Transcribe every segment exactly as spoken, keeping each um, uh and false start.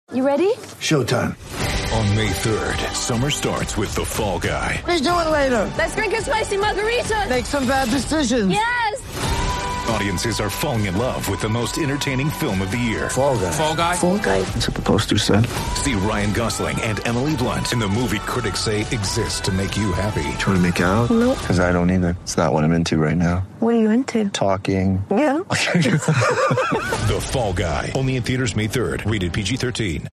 You ready? Showtime. On May third, summer starts with The Fall Guy. Let's do it later. Let's drink a spicy margarita. Make some bad decisions. Yes! Audiences are falling in love with the most entertaining film of the year. Fall Guy. Fall Guy? Fall Guy. That's what the poster said. See Ryan Gosling and Emily Blunt in the movie critics say exists to make you happy. Trying to make it out? Nope. Because I don't either. It's not what I'm into right now. What are you into? Talking. Yeah. The Fall Guy. Only in theaters May third. Rated P G thirteen.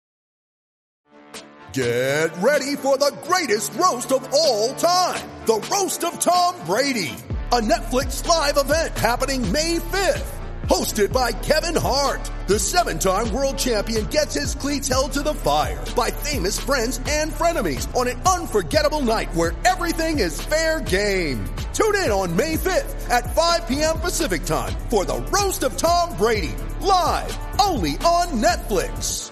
Get ready for the greatest roast of all time. The Roast of Tom Brady. A Netflix live event happening May fifth. Hosted by Kevin Hart. The seven-time world champion gets his cleats held to the fire by famous friends and frenemies on an unforgettable night where everything is fair game. Tune in on May fifth at five p.m. Pacific time for the Roast of Tom Brady. Live only on Netflix.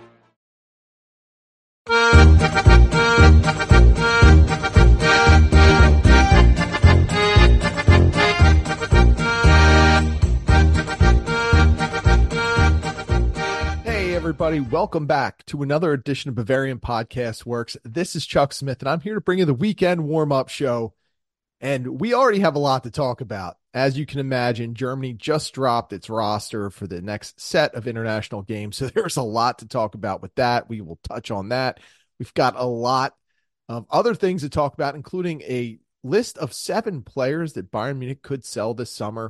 Hey everybody, welcome back to another edition of Bavarian Podcast Works. This is Chuck Smith, and I'm here to bring you the weekend warm-up show. And we already have a lot to talk about. As you can imagine, Germany just dropped its roster for the next set of international games, so there's a lot to talk about with that. We will touch on that. We've got a lot of other things to talk about, including a list of seven players that Bayern Munich could sell this summer.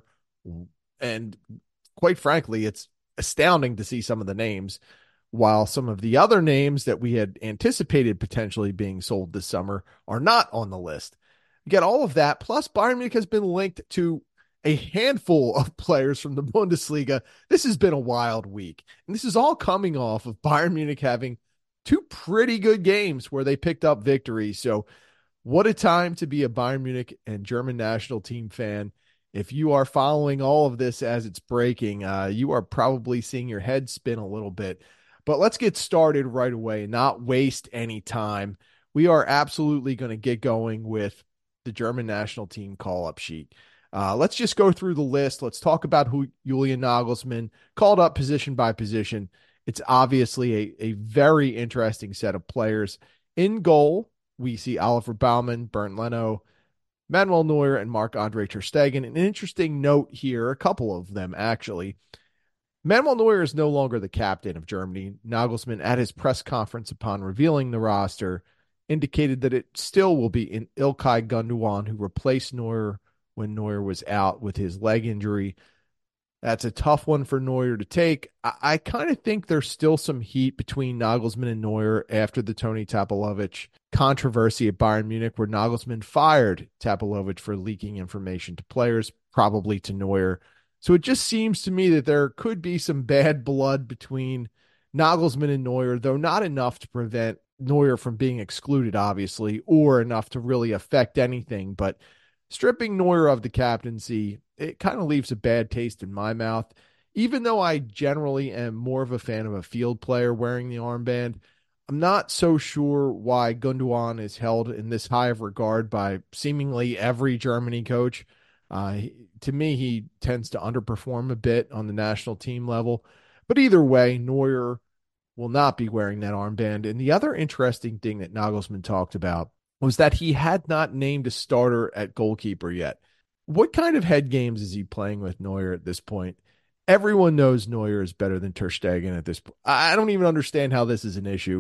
And quite frankly, it's astounding to see some of the names, while some of the other names that we had anticipated potentially being sold this summer are not on the list. You get all of that. Plus, Bayern Munich has been linked to a handful of players from the Bundesliga. This has been a wild week. And this is all coming off of Bayern Munich having two pretty good games where they picked up victories. So what a time to be a Bayern Munich and German national team fan. If you are following all of this as it's breaking, uh, you are probably seeing your head spin a little bit. But let's get started right away, not waste any time. We are absolutely going to get going with the German national team call-up sheet. Uh, let's just go through the list. Let's talk about who Julian Nagelsmann called up position by position. It's obviously a, a very interesting set of players. In goal, we see Oliver Baumann, Bernd Leno, Manuel Neuer, and Marc-Andre ter Stegen. An interesting note here, a couple of them actually. Manuel Neuer is no longer the captain of Germany. Nagelsmann, at his press conference upon revealing the roster, indicated that it still will be in Ilkay Gundogan, who replaced Neuer when Neuer was out with his leg injury. That's a tough one for Neuer to take. I, I kind of think there's still some heat between Nagelsmann and Neuer after the Tony Tapalovic controversy at Bayern Munich, where Nagelsmann fired Tapalovic for leaking information to players, probably to Neuer. So it just seems to me that there could be some bad blood between Nagelsmann and Neuer, though not enough to prevent Neuer from being excluded, obviously, or enough to really affect anything. But stripping Neuer of the captaincy, it kind of leaves a bad taste in my mouth. Even though I generally am more of a fan of a field player wearing the armband, I'm not so sure why Gundogan is held in this high of regard by seemingly every Germany coach. Uh, to me, he tends to underperform a bit on the national team level. But either way, Neuer will not be wearing that armband. And the other interesting thing that Nagelsmann talked about was that he had not named a starter at goalkeeper yet. What kind of head games is he playing with Neuer at this point? Everyone knows Neuer is better than ter Stegen at this point. I don't even understand how this is an issue.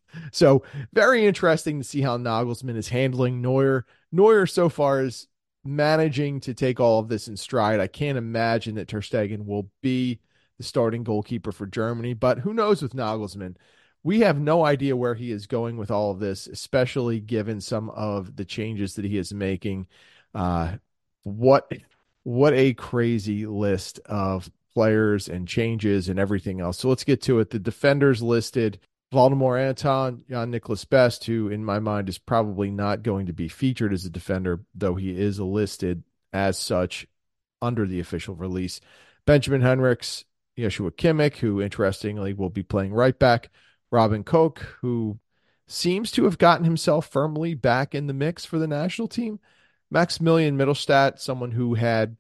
So very interesting to see how Nagelsmann is handling Neuer. Neuer so far is managing to take all of this in stride. I can't imagine that ter Stegen will be the starting goalkeeper for Germany, but who knows with Nagelsmann? We have no idea where he is going with all of this, especially given some of the changes that he is making. Uh, what, what a crazy list of players and changes and everything else. So let's get to it. The defenders listed: Valdemar Anton, Jan-Niklas Best, who in my mind is probably not going to be featured as a defender, though he is listed as such under the official release. Benjamin Henrichs, Joshua Kimmich, who interestingly will be playing right back. Robin Koch, who seems to have gotten himself firmly back in the mix for the national team. Maximilian Mittelstadt, someone who had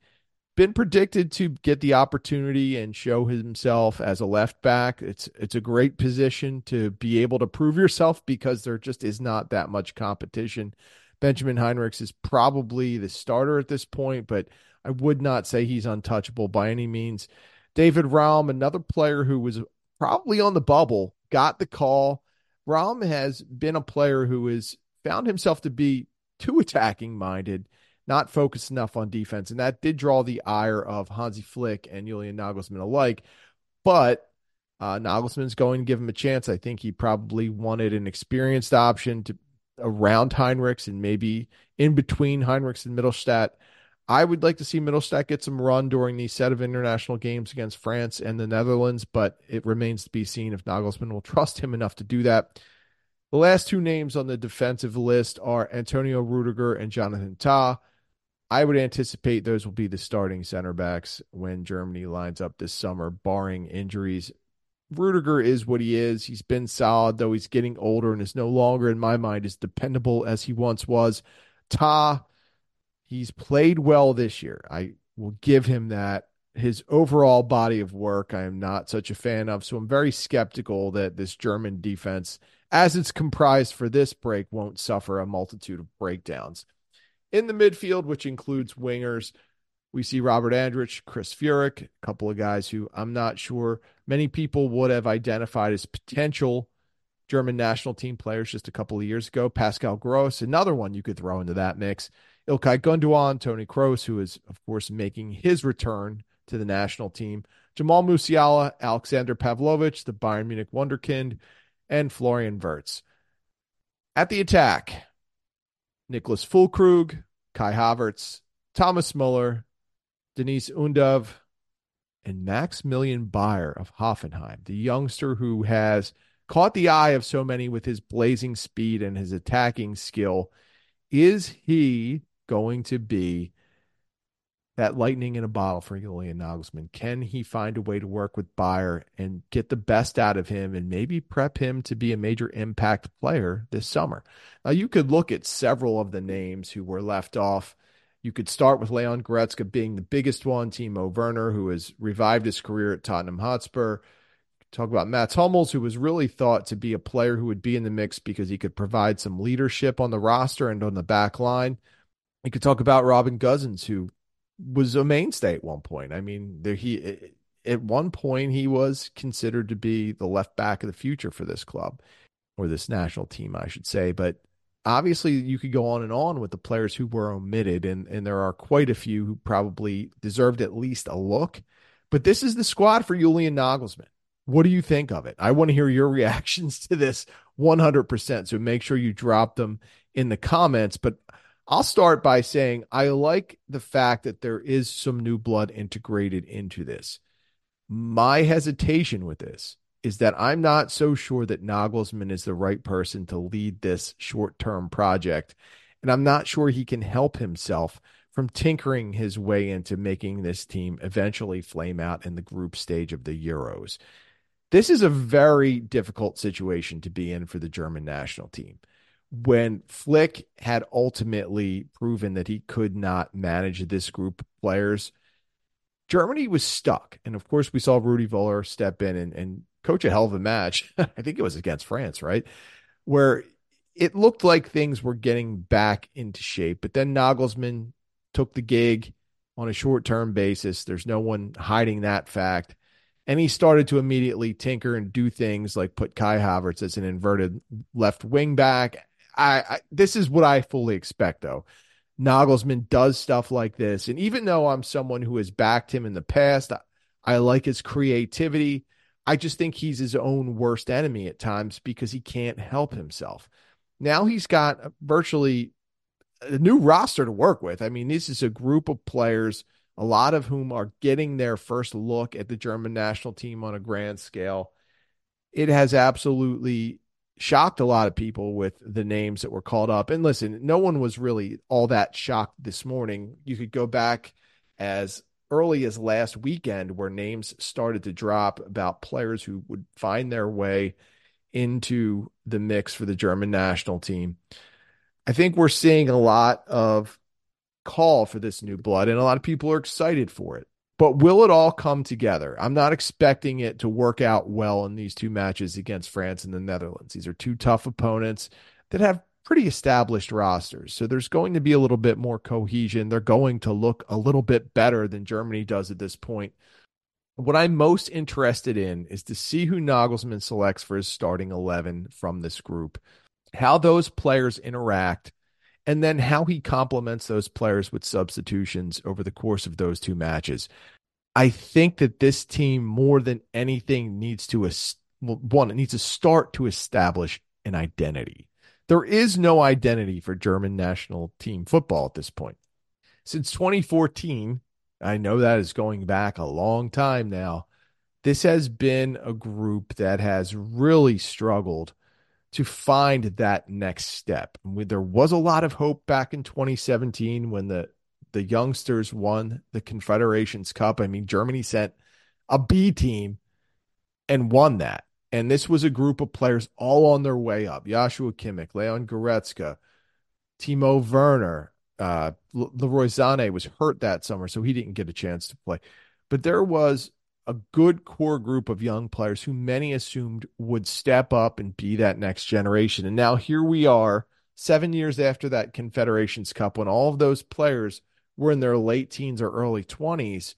been predicted to get the opportunity and show himself as a left back. It's it's a great position to be able to prove yourself because there just is not that much competition. Benjamin Heinrichs is probably the starter at this point, but I would not say he's untouchable by any means. David Raum, another player who was probably on the bubble, got the call. Raum has been a player who has found himself to be too attacking minded, not focused enough on defense. And that did draw the ire of Hansi Flick and Julian Nagelsmann alike. But uh, Nagelsmann's going to give him a chance. I think he probably wanted an experienced option to around Heinrichs and maybe in between Heinrichs and Mittelstadt. I would like to see Mittelstadt get some run during the set of international games against France and the Netherlands, but it remains to be seen if Nagelsmann will trust him enough to do that. The last two names on the defensive list are Antonio Rudiger and Jonathan Tah. I would anticipate those will be the starting center backs when Germany lines up this summer, barring injuries. Rudiger is what he is. He's been solid, though he's getting older and is no longer, in my mind, as dependable as he once was. Tah, he's played well this year. I will give him that. His overall body of work, I am not such a fan of, so I'm very skeptical that this German defense, as it's comprised for this break, won't suffer a multitude of breakdowns. In the midfield, which includes wingers, we see Robert Andrich, Chris Furyk, a couple of guys who I'm not sure many people would have identified as potential German national team players just a couple of years ago. Pascal Gross, another one you could throw into that mix. Ilkay Gundogan, Toni Kroos, who is, of course, making his return to the national team. Jamal Musiala, Alexander Pavlovich, the Bayern Munich wonderkind, and Florian Wirtz. At the attack, Niklas Füllkrug, Kai Havertz, Thomas Muller, Denise Undav, and Maximilian Bayer of Hoffenheim, the youngster who has caught the eye of so many with his blazing speed and his attacking skill. Is he going to be that lightning in a bottle for Julian Nagelsmann? Can he find a way to work with Bayer and get the best out of him and maybe prep him to be a major impact player this summer? Now, you could look at several of the names who were left off. You could start with Leon Goretzka being the biggest one, Timo Werner, who has revived his career at Tottenham Hotspur. Talk about Mats Hummels, who was really thought to be a player who would be in the mix because he could provide some leadership on the roster and on the back line. You could talk about Robin Gosens, who was a mainstay at one point. I mean, there he at one point he was considered to be the left back of the future for this club, or this national team, I should say. But obviously, you could go on and on with the players who were omitted, and, and there are quite a few who probably deserved at least a look. But this is the squad for Julian Nagelsmann. What do you think of it? I want to hear your reactions to this one hundred percent, so make sure you drop them in the comments. But I'll start by saying I like the fact that there is some new blood integrated into this. My hesitation with this is that I'm not so sure that Nagelsmann is the right person to lead this short-term project, and I'm not sure he can help himself from tinkering his way into making this team eventually flame out in the group stage of the Euros. This is a very difficult situation to be in for the German national team. When Flick had ultimately proven that he could not manage this group of players, Germany was stuck. And of course, we saw Rudi Völler step in and, and coach a hell of a match. I think it was against France, right? Where it looked like things were getting back into shape. But then Nagelsmann took the gig on a short-term basis. There's no one hiding that fact. And he started to immediately tinker and do things like put Kai Havertz as an inverted left wing back. I, I this is what I fully expect, though. Nagelsmann does stuff like this. And even though I'm someone who has backed him in the past, I, I like his creativity. I just think he's his own worst enemy at times because he can't help himself. Now he's got virtually a new roster to work with. I mean, this is a group of players, a lot of whom are getting their first look at the German national team on a grand scale. It has absolutely shocked a lot of people with the names that were called up. And listen, no one was really all that shocked this morning. You could go back as early as last weekend where names started to drop about players who would find their way into the mix for the German national team. I think we're seeing a lot of call for this new blood, and a lot of people are excited for it. But will it all come together? I'm not expecting it to work out well in these two matches against France and the Netherlands. These are two tough opponents that have pretty established rosters. So there's going to be a little bit more cohesion. They're going to look a little bit better than Germany does at this point. What I'm most interested in is to see who Nagelsmann selects for his starting eleven from this group, how those players interact, and then how he complements those players with substitutions over the course of those two matches. I think that this team, more than anything, needs to, well, one, it needs to start to establish an identity. There is no identity for German national team football at this point. Since twenty fourteen, I know that is going back a long time now, this has been a group that has really struggled to find that next step. There was a lot of hope back in twenty seventeen when the, the youngsters won the Confederations Cup. I mean, Germany sent a B team and won that. And this was a group of players all on their way up. Joshua Kimmich, Leon Goretzka, Timo Werner, uh, Leroy Sané was hurt that summer, so he didn't get a chance to play. But there was a good core group of young players who many assumed would step up and be that next generation. And now here we are, seven years after that Confederations Cup, when all of those players were in their late teens or early twenties,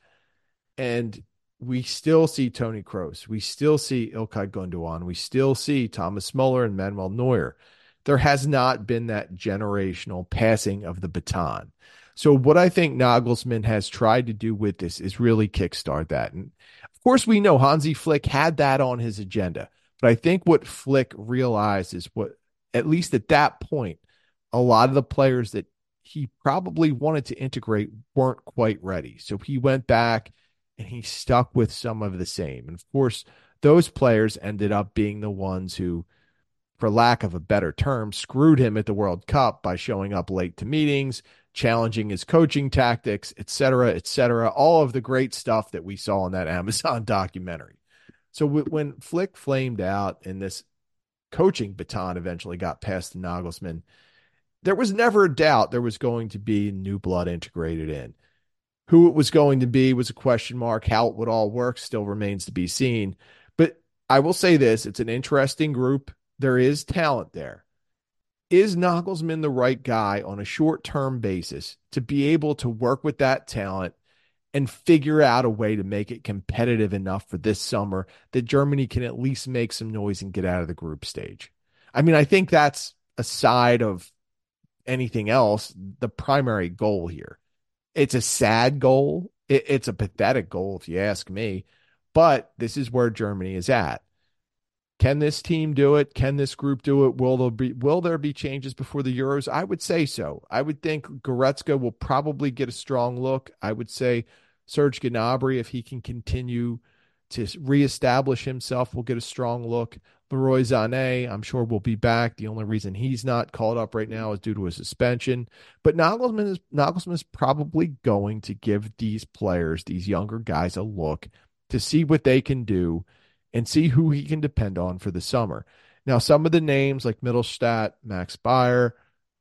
and we still see Toni Kroos. We still see Ilkay Gundogan. We still see Thomas Muller and Manuel Neuer. There has not been that generational passing of the baton. So what I think Nagelsmann has tried to do with this is really kickstart that. And of course, we know Hansi Flick had that on his agenda. But I think what Flick realized is what, at least at that point, a lot of the players that he probably wanted to integrate weren't quite ready. So he went back and he stuck with some of the same. And of course, those players ended up being the ones who, for lack of a better term, screwed him at the World Cup by showing up late to meetings, challenging his coaching tactics, et cetera, et cetera, all of the great stuff that we saw in that Amazon documentary. So w- when Flick flamed out and this coaching baton eventually got passed to Nagelsmann, there was never a doubt there was going to be new blood integrated in. Who it was going to be was a question mark. How it would all work still remains to be seen. But I will say this, it's an interesting group. There is talent there. Is Nagelsmann the right guy on a short-term basis to be able to work with that talent and figure out a way to make it competitive enough for this summer that Germany can at least make some noise and get out of the group stage? I mean, I think that's, aside of anything else, the primary goal here. It's a sad goal. It, it's a pathetic goal, if you ask me. But this is where Germany is at. Can this team do it? Can this group do it? Will there be, will there be changes before the Euros? I would say so. I would think Goretzka will probably get a strong look. I would say Serge Gnabry, if he can continue to reestablish himself, will get a strong look. Leroy Sané, I'm sure, will be back. The only reason he's not called up right now is due to a suspension. But Nagelsmann is, Nagelsmann is probably going to give these players, these younger guys, a look to see what they can do and see who he can depend on for the summer. Now, some of the names like Mittelstadt, Max Bayer,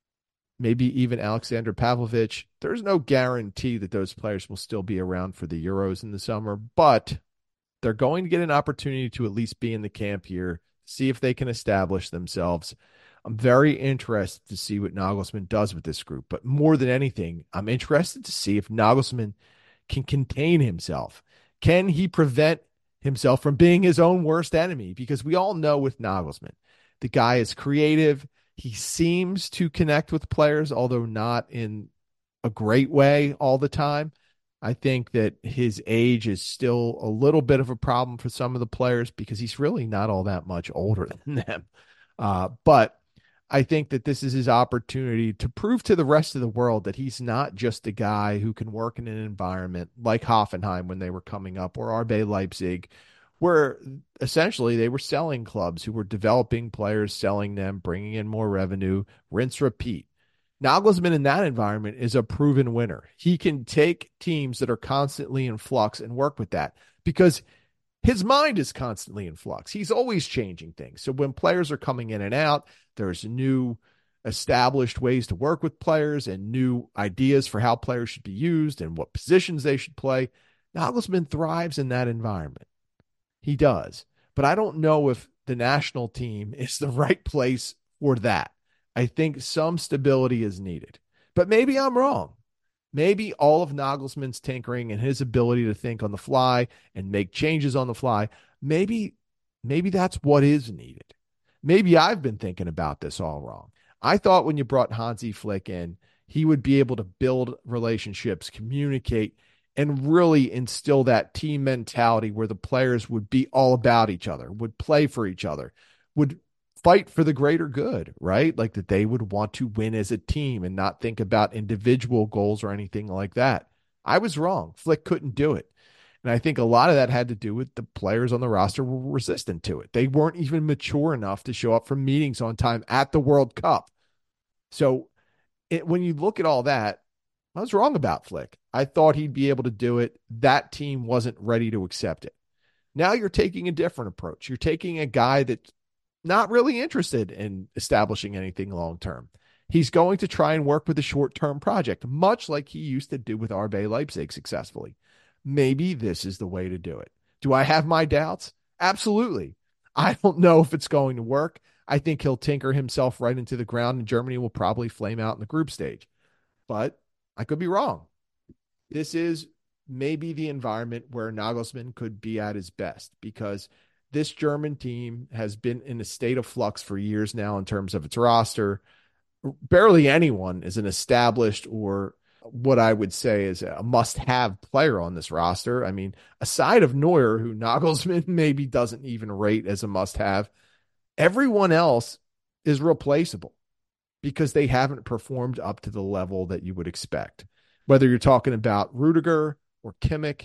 maybe even Alexander Pavlovich, there's no guarantee that those players will still be around for the Euros in the summer, but they're going to get an opportunity to at least be in the camp here, see if they can establish themselves. I'm very interested to see what Nagelsmann does with this group, but more than anything, I'm interested to see if Nagelsmann can contain himself. Can he prevent himself from being his own worst enemy? Because we all know with Nagelsmann, the guy is creative. He seems to connect with players, although not in a great way all the time. I think that his age is still a little bit of a problem for some of the players because he's really not all that much older than them. Uh, but I think that this is his opportunity to prove to the rest of the world that he's not just a guy who can work in an environment like Hoffenheim when they were coming up, or R B Leipzig, where essentially they were selling clubs who were developing players, selling them, bringing in more revenue, rinse, repeat. Nagelsmann in that environment is a proven winner. He can take teams that are constantly in flux and work with that because his mind is constantly in flux. He's always changing things. So when players are coming in and out, there's new established ways to work with players and new ideas for how players should be used and what positions they should play. Nagelsmann thrives in that environment. He does. But I don't know if the national team is the right place for that. I think some stability is needed. But maybe I'm wrong. Maybe all of Nagelsmann's tinkering and his ability to think on the fly and make changes on the fly, maybe, maybe that's what is needed. Maybe I've been thinking about this all wrong. I thought when you brought Hansi Flick in, he would be able to build relationships, communicate, and really instill that team mentality where the players would be all about each other, would play for each other, would fight for the greater good, right? Like that they would want to win as a team and not think about individual goals or anything like that. I was wrong. Flick couldn't do it. And I think a lot of that had to do with the players on the roster were resistant to it. They weren't even mature enough to show up for meetings on time at the World Cup. So it, when you look at all that, I was wrong about Flick. I thought he'd be able to do it. That team wasn't ready to accept it. Now you're taking a different approach. You're taking a guy that's not really interested in establishing anything long-term. He's going to try and work with a short-term project, much like he used to do with R B Leipzig successfully. Maybe this is the way to do it. Do I have my doubts? Absolutely. I don't know if it's going to work. I think he'll tinker himself right into the ground, and Germany will probably flame out in the group stage. But I could be wrong. This is maybe the environment where Nagelsmann could be at his best, because this German team has been in a state of flux for years now in terms of its roster. Barely anyone is an established or what I would say is a must-have player on this roster. I mean, aside of Neuer, who Nagelsmann maybe doesn't even rate as a must-have, everyone else is replaceable because they haven't performed up to the level that you would expect. Whether you're talking about Rudiger or Kimmich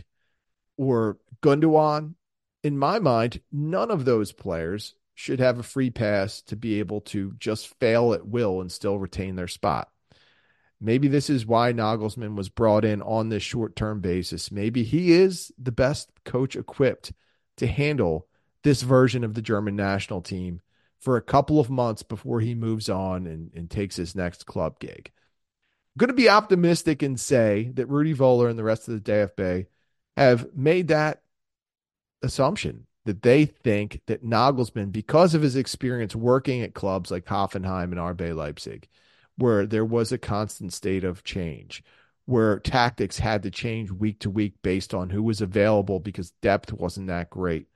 or Gundogan, in my mind, none of those players should have a free pass to be able to just fail at will and still retain their spot. Maybe this is why Nagelsmann was brought in on this short-term basis. Maybe he is the best coach equipped to handle this version of the German national team for a couple of months before he moves on and, and takes his next club gig. I'm going to be optimistic and say that Rudi Völler and the rest of the D F B have made that assumption, that they think that Nagelsmann, because of his experience working at clubs like Hoffenheim and R B Leipzig, where there was a constant state of change, where tactics had to change week to week based on who was available because depth wasn't that great.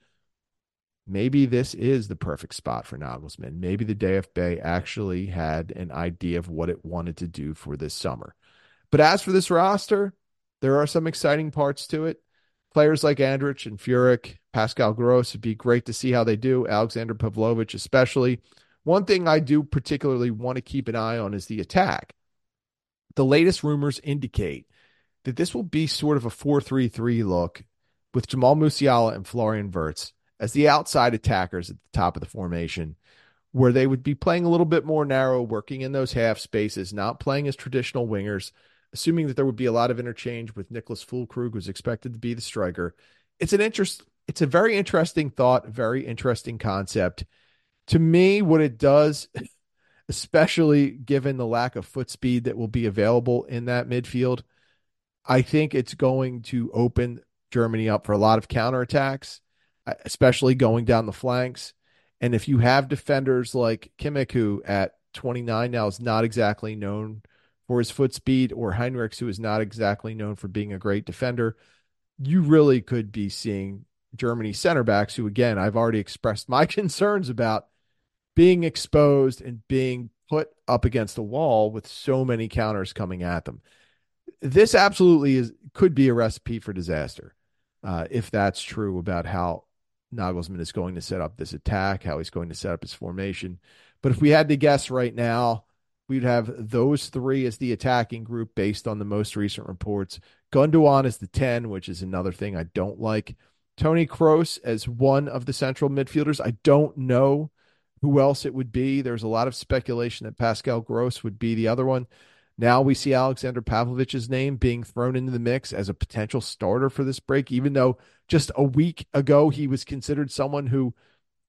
Maybe this is the perfect spot for Nagelsmann. Maybe the D F B actually had an idea of what it wanted to do for this summer. But as for this roster, there are some exciting parts to it. Players like Andrich and Furyk, Pascal Gross, would be great to see how they do. Alexander Pavlovich especially. One thing I do particularly want to keep an eye on is the attack. The latest rumors indicate that this will be sort of a four three three look with Jamal Musiala and Florian Wirtz as the outside attackers at the top of the formation, where they would be playing a little bit more narrow, working in those half spaces, not playing as traditional wingers, assuming that there would be a lot of interchange with Niklas Füllkrug, who's expected to be the striker. It's an interest. It's a very interesting thought, very interesting concept. To me, what it does, especially given the lack of foot speed that will be available in that midfield, I think it's going to open Germany up for a lot of counterattacks, especially going down the flanks. And if you have defenders like Kimmich, who at twenty-nine now is not exactly known for his foot speed, or Heinrichs, who is not exactly known for being a great defender, you really could be seeing Germany center backs, who, again, I've already expressed my concerns about being exposed and being put up against the wall with so many counters coming at them. This absolutely is could be a recipe for disaster, uh, if that's true about how Nagelsmann is going to set up this attack, how he's going to set up his formation. But if we had to guess right now, we'd have those three as the attacking group based on the most recent reports. Gundogan is the ten, which is another thing I don't like. Toni Kroos as one of the central midfielders. I don't know who else it would be. There's a lot of speculation that Pascal Gross would be the other one. Now we see Alexander Pavlovich's name being thrown into the mix as a potential starter for this break, even though just a week ago he was considered someone who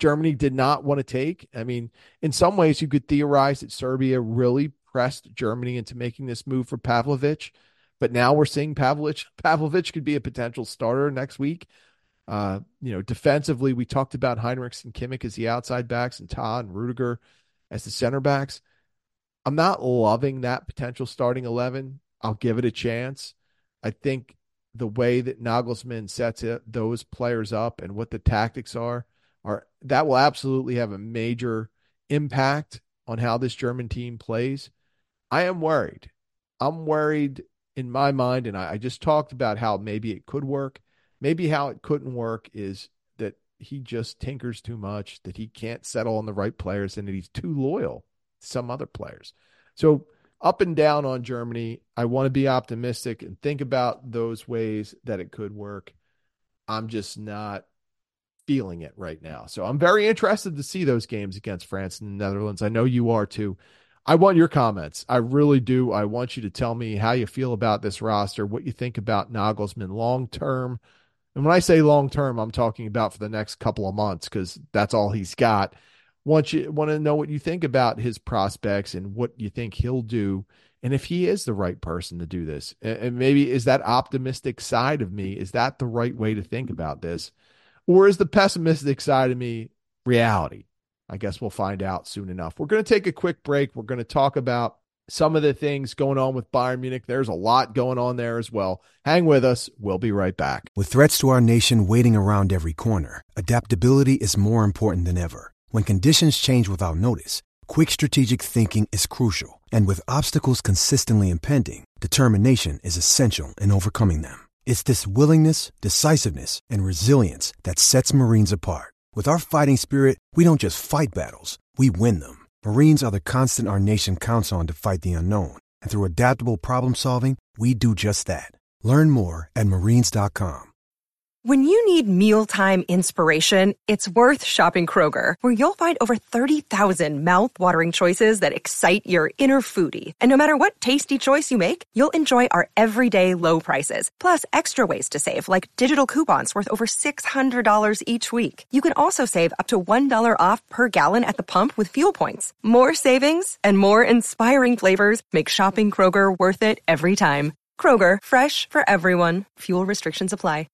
Germany did not want to take. I mean, in some ways, you could theorize that Serbia really pressed Germany into making this move for Pavlovic. But now we're seeing Pavlovic. Pavlovic could be a potential starter next week. Uh, you know, defensively, we talked about Heinrichs and Kimmich as the outside backs and Todd and Rudiger as the center backs. I'm not loving that potential starting eleven. I'll give it a chance. I think the way that Nagelsmann sets it, those players up and what the tactics are, are that will absolutely have a major impact on how this German team plays. I am worried. I'm worried in my mind, and I, I just talked about how maybe it could work. Maybe how it couldn't work is that he just tinkers too much, that he can't settle on the right players, and that he's too loyal to some other players. So up and down on Germany, I want to be optimistic and think about those ways that it could work. I'm just not feeling it right now. So I'm very interested to see those games against France and the Netherlands. I know you are too. I want your comments. I really do. I want you to tell me how you feel about this roster, what you think about Nagelsmann long-term. And when I say long-term, I'm talking about for the next couple of months because that's all he's got. Want you want to know what you think about his prospects and what you think he'll do, and if he is the right person to do this. And maybe is that optimistic side of me, is that the right way to think about this? Or is the pessimistic side of me reality? I guess we'll find out soon enough. We're going to take a quick break. We're going to talk about some of the things going on with Bayern Munich. There's a lot going on there as well. Hang with us. We'll be right back. With threats to our nation waiting around every corner, adaptability is more important than ever. When conditions change without notice, quick strategic thinking is crucial. And with obstacles consistently impending, determination is essential in overcoming them. It's this willingness, decisiveness, and resilience that sets Marines apart. With our fighting spirit, we don't just fight battles, we win them. Marines are the constant our nation counts on to fight the unknown. And through adaptable problem solving, we do just that. Learn more at marines dot com. When you need mealtime inspiration, it's worth shopping Kroger, where you'll find over thirty thousand mouth-watering choices that excite your inner foodie. And no matter what tasty choice you make, you'll enjoy our everyday low prices, plus extra ways to save, like digital coupons worth over six hundred dollars each week. You can also save up to one dollar off per gallon at the pump with fuel points. More savings and more inspiring flavors make shopping Kroger worth it every time. Kroger, fresh for everyone. Fuel restrictions apply.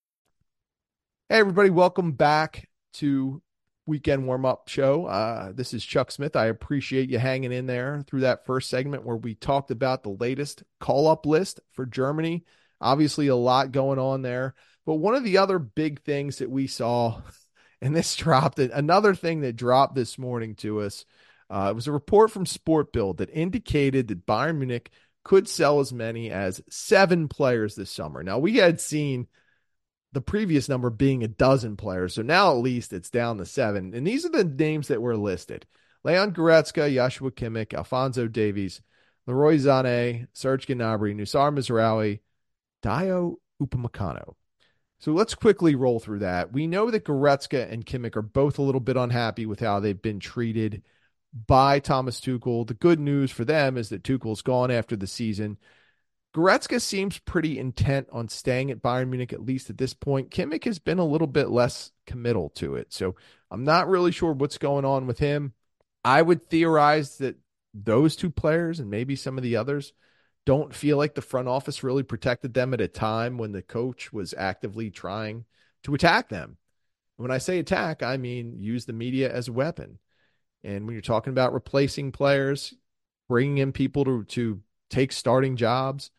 Hey, everybody. Welcome back to Weekend Warm-Up Show. Uh, this is Chuck Smith. I appreciate you hanging in there through that first segment where we talked about the latest call-up list for Germany. Obviously, a lot going on there. But one of the other big things that we saw, and this dropped, another thing that dropped this morning to us, uh, it was a report from Sport Bild that indicated that Bayern Munich could sell as many as seven players this summer. Now, we had seen the previous number being a dozen players. So now at least it's down to seven. And these are the names that were listed: Leon Goretzka, Joshua Kimmich, Alphonso Davies, Leroy Sané, Serge Gnabry, Nusar Mazraoui, Dio Upamecano. So let's quickly roll through that. We know that Goretzka and Kimmich are both a little bit unhappy with how they've been treated by Thomas Tuchel. The good news for them is that Tuchel's gone after the season. Goretzka seems pretty intent on staying at Bayern Munich, at least at this point. Kimmich has been a little bit less committal to it, so I'm not really sure what's going on with him. I would theorize that those two players and maybe some of the others don't feel like the front office really protected them at a time when the coach was actively trying to attack them. When I say attack, I mean use the media as a weapon. And when you're talking about replacing players, bringing in people to, to take starting jobs,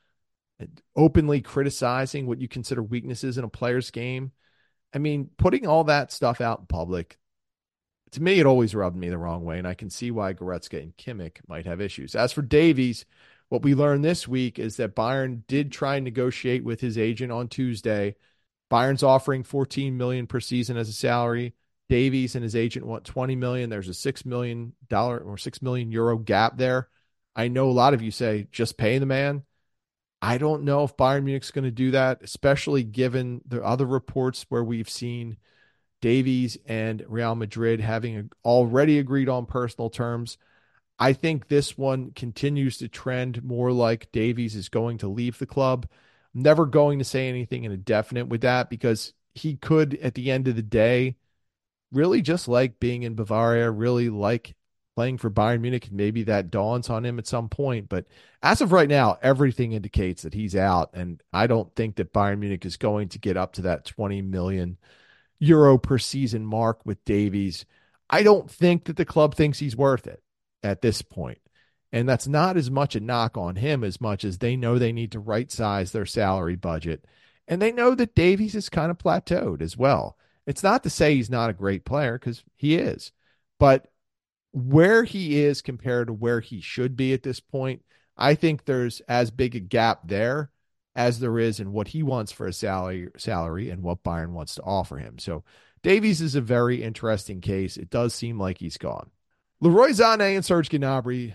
openly criticizing what you consider weaknesses in a player's game. I mean, putting all that stuff out in public, to me, it always rubbed me the wrong way, and I can see why Goretzka and Kimmich might have issues. As for Davies, what we learned this week is that Bayern did try and negotiate with his agent on Tuesday. Bayern's offering fourteen million dollars per season as a salary. Davies and his agent want twenty million dollars. There's a six million dollars or six million euro gap there. I know a lot of you say, just pay the man. I don't know if Bayern Munich's going to do that, especially given the other reports where we've seen Davies and Real Madrid having already agreed on personal terms. I think this one continues to trend more like Davies is going to leave the club. I'm never going to say anything indefinite with that because he could, at the end of the day, really just like being in Bavaria, really like playing for Bayern Munich. Maybe that dawns on him at some point. But as of right now, everything indicates that he's out. And I don't think that Bayern Munich is going to get up to that twenty million euro per season mark with Davies. I don't think that the club thinks he's worth it at this point. And that's not as much a knock on him as much as they know they need to right size their salary budget. And they know that Davies is kind of plateaued as well. It's not to say he's not a great player, because he is. But where he is compared to where he should be at this point, I think there's as big a gap there as there is in what he wants for a salary, salary and what Bayern wants to offer him. So Davies is a very interesting case. It does seem like he's gone. Leroy Sané and Serge Gnabry,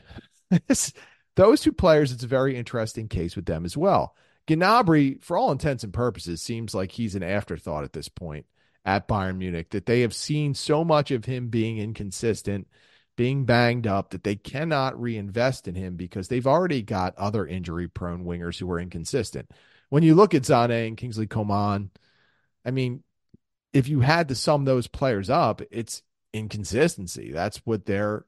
those two players, it's a very interesting case with them as well. Gnabry, for all intents and purposes, seems like he's an afterthought at this point at Bayern Munich, that they have seen so much of him being inconsistent, being banged up, that they cannot reinvest in him because they've already got other injury-prone wingers who are inconsistent. When you look at Sané and Kingsley Coman, I mean, if you had to sum those players up, it's inconsistency. That's what their,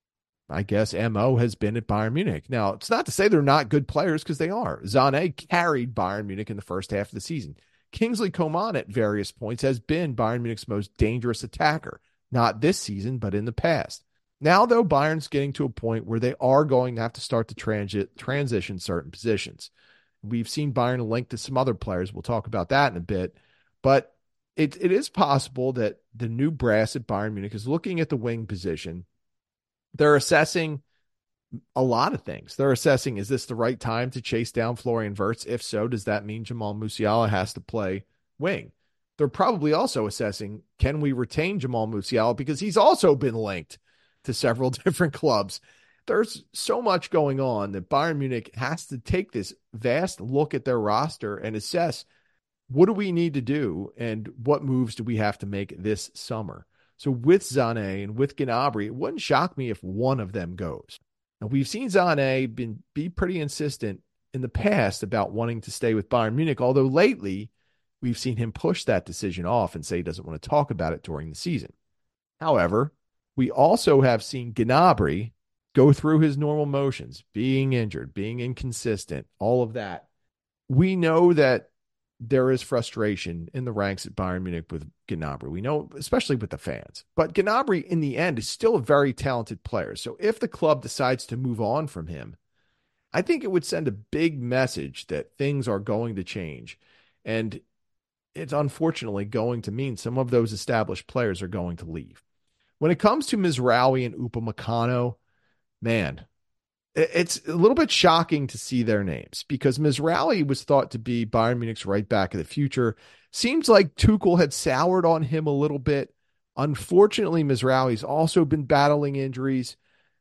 I guess, M O has been at Bayern Munich. Now, it's not to say they're not good players, because they are. Sané carried Bayern Munich in the first half of the season. Kingsley Coman at various points has been Bayern Munich's most dangerous attacker, not this season, but in the past. Now, though, Bayern's getting to a point where they are going to have to start to transit, transition certain positions. We've seen Bayern linked to some other players. We'll talk about that in a bit. But it, it is possible that the new brass at Bayern Munich is looking at the wing position. They're assessing a lot of things. They're assessing, is this the right time to chase down Florian Wirtz? If so, does that mean Jamal Musiala has to play wing? They're probably also assessing, can we retain Jamal Musiala? Because he's also been linked to several different clubs. There's so much going on that Bayern Munich has to take this vast look at their roster and assess, what do we need to do and what moves do we have to make this summer? So with Sané and with Gnabry, it wouldn't shock me if one of them goes. Now, we've seen Sané been, be pretty insistent in the past about wanting to stay with Bayern Munich, although lately we've seen him push that decision off and say he doesn't want to talk about it during the season. However, we also have seen Gnabry go through his normal motions, being injured, being inconsistent, all of that. We know that there is frustration in the ranks at Bayern Munich with Gnabry. We know, especially with the fans. But Gnabry, in the end, is still a very talented player. So if the club decides to move on from him, I think it would send a big message that things are going to change. And it's unfortunately going to mean some of those established players are going to leave. When it comes to Mizraoui and Upamecano, man, it's a little bit shocking to see their names, because Mizraoui was thought to be Bayern Munich's right back of the future. Seems like Tuchel had soured on him a little bit. Unfortunately, Mizraoui's also been battling injuries.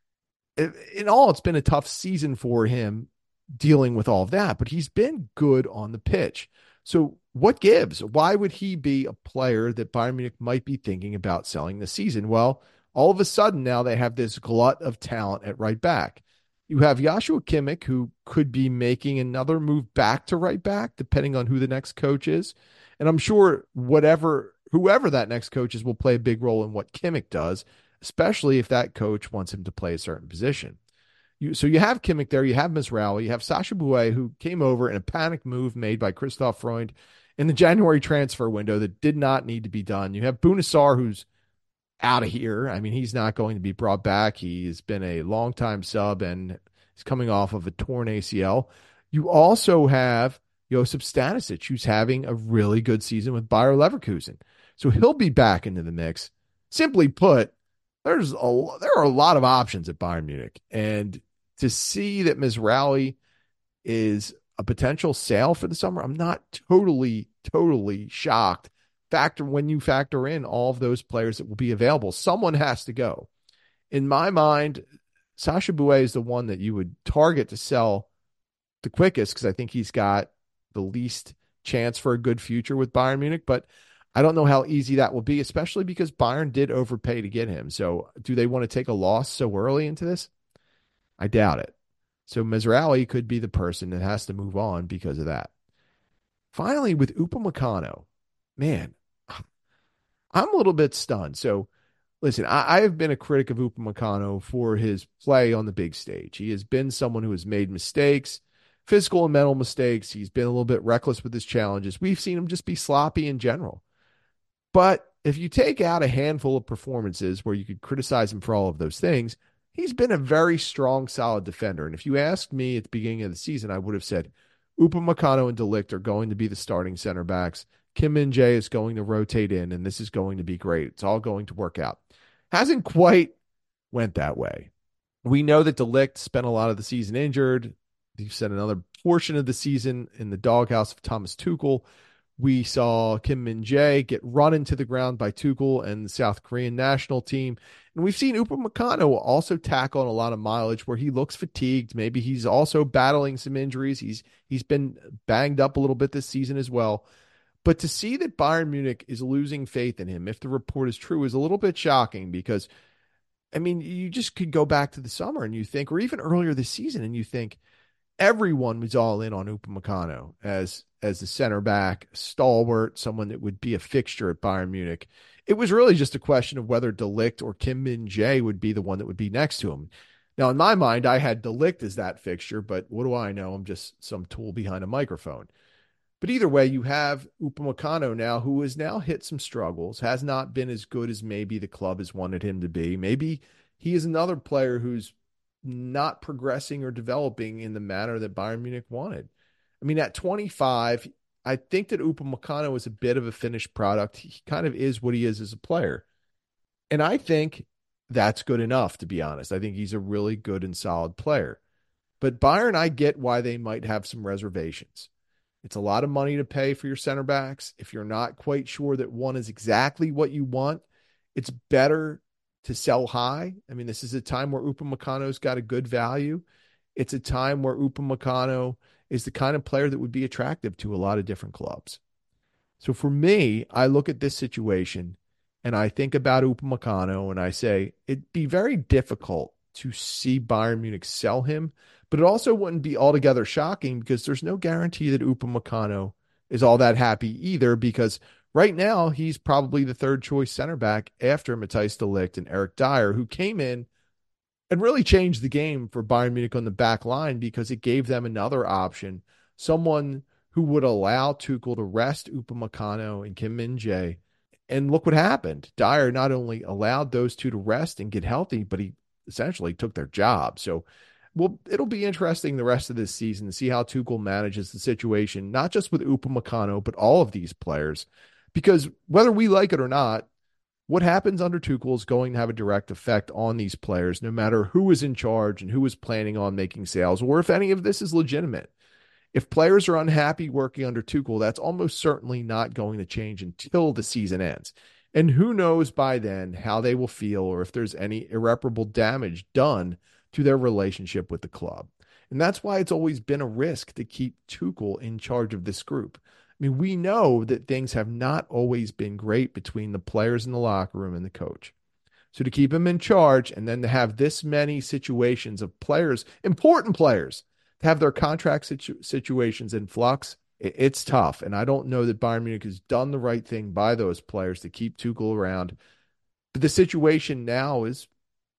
In all, it's been a tough season for him dealing with all of that, but he's been good on the pitch. So what gives? Why would he be a player that Bayern Munich might be thinking about selling this season? Well, all of a sudden now they have this glut of talent at right back. You have Joshua Kimmich, who could be making another move back to right back, depending on who the next coach is. And I'm sure whatever, whoever that next coach is will play a big role in what Kimmich does, especially if that coach wants him to play a certain position. You, so you have Kimmich there, you have Mizraoui, you have Sacha Boey, who came over in a panic move made by Christoph Freund in the January transfer window that did not need to be done. You have Bunasar, who's out of here. I mean, he's not going to be brought back. He's been a longtime sub and he's coming off of a torn A C L. You also have Josip Stanisic, who's having a really good season with Bayer Leverkusen. So he'll be back into the mix. Simply put, there's a, there are a lot of options at Bayern Munich. And to see that Mizraoui is a potential sale for the summer, I'm not totally, totally shocked. Factor when you factor in all of those players that will be available, someone has to go. In my mind, Sacha Boey is the one that you would target to sell the quickest, because I think he's got the least chance for a good future with Bayern Munich. But I don't know how easy that will be, especially because Bayern did overpay to get him. So do they want to take a loss so early into this? I doubt it. So Mizraoui could be the person that has to move on because of that. Finally, with Upamecano, man, I'm a little bit stunned. So listen, I, I have been a critic of Upamecano for his play on the big stage. He has been someone who has made mistakes, physical and mental mistakes. He's been a little bit reckless with his challenges. We've seen him just be sloppy in general. But if you take out a handful of performances where you could criticize him for all of those things, he's been a very strong, solid defender. And if you asked me at the beginning of the season, I would have said Upamecano and De Ligt are going to be the starting center backs. Kim Min-jae is going to rotate in, and this is going to be great. It's all going to work out. Hasn't quite went that way. We know that De Ligt spent a lot of the season injured. He spent another portion of the season in the doghouse of Thomas Tuchel. We saw Kim Min-jae get run into the ground by Tuchel and the South Korean national team. And we've seen Upamecano also tack on a lot of mileage where he looks fatigued. Maybe he's also battling some injuries. He's He's been banged up a little bit this season as well. But to see that Bayern Munich is losing faith in him, if the report is true, is a little bit shocking because, I mean, you just could go back to the summer and you think, or even earlier this season, and you think everyone was all in on Upamecano as as the center back, stalwart, someone that would be a fixture at Bayern Munich. It was really just a question of whether De Ligt or Kim Min-jae would be the one that would be next to him. Now, in my mind, I had De Ligt as that fixture, but what do I know? I'm just some tool behind a microphone. But either way, you have Upamecano now, who has now hit some struggles, has not been as good as maybe the club has wanted him to be. Maybe he is another player who's not progressing or developing in the manner that Bayern Munich wanted. I mean, at twenty-five, I think that Upamecano is a bit of a finished product. He kind of is what he is as a player. And I think that's good enough, to be honest. I think he's a really good and solid player. But Bayern, I get why they might have some reservations. It's a lot of money to pay for your center backs. If you're not quite sure that one is exactly what you want, it's better to sell high. I mean, this is a time where Upamecano's got a good value. It's a time where Upamecano is the kind of player that would be attractive to a lot of different clubs. So for me, I look at this situation and I think about Upamecano and I say it'd be very difficult to see Bayern Munich sell him, but it also wouldn't be altogether shocking because there's no guarantee that Upamecano is all that happy either, because right now he's probably the third choice center back after Matthijs de Ligt and Eric Dyer, who came in and really changed the game for Bayern Munich on the back line because it gave them another option, someone who would allow Tuchel to rest Upamecano and Kim Min-jae. And look what happened. Dyer not only allowed those two to rest and get healthy, but he essentially took their job. So, well, it'll be interesting the rest of this season to see how Tuchel manages the situation, not just with Upamecano, but all of these players. Because whether we like it or not, what happens under Tuchel is going to have a direct effect on these players, no matter who is in charge and who is planning on making sales, or if any of this is legitimate. If players are unhappy working under Tuchel, that's almost certainly not going to change until the season ends. And who knows by then how they will feel or if there's any irreparable damage done to their relationship with the club. And that's why it's always been a risk to keep Tuchel in charge of this group. I mean, we know that things have not always been great between the players in the locker room and the coach. So to keep him in charge and then to have this many situations of players, important players, to have their contract situ- situations in flux, it, it's tough. And I don't know that Bayern Munich has done the right thing by those players to keep Tuchel around. But the situation now is,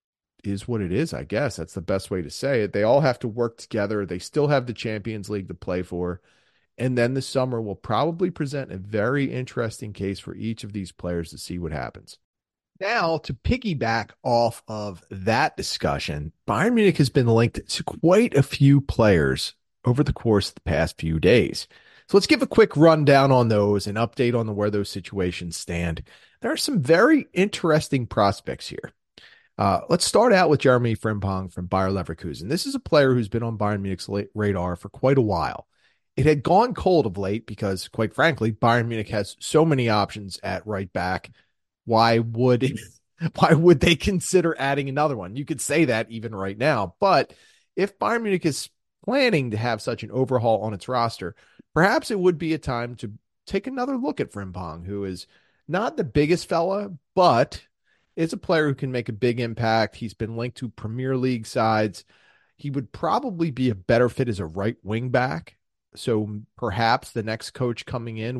is what it is, I guess. That's the best way to say it. They all have to work together. They still have the Champions League to play for. And then the summer will probably present a very interesting case for each of these players to see what happens. Now, to piggyback off of that discussion, Bayern Munich has been linked to quite a few players over the course of the past few days. So let's give a quick rundown on those and update on the, where those situations stand. There are some very interesting prospects here. Uh, let's start out with Jeremy Frimpong from Bayer Leverkusen. This is a player who's been on Bayern Munich's radar for quite a while. It had gone cold of late because, quite frankly, Bayern Munich has so many options at right back. Why would it, why would they consider adding another one? You could say that even right now. But if Bayern Munich is planning to have such an overhaul on its roster, perhaps it would be a time to take another look at Frimpong, who is not the biggest fella, but is a player who can make a big impact. He's been linked to Premier League sides. He would probably be a better fit as a right wing back. So perhaps the next coach coming in would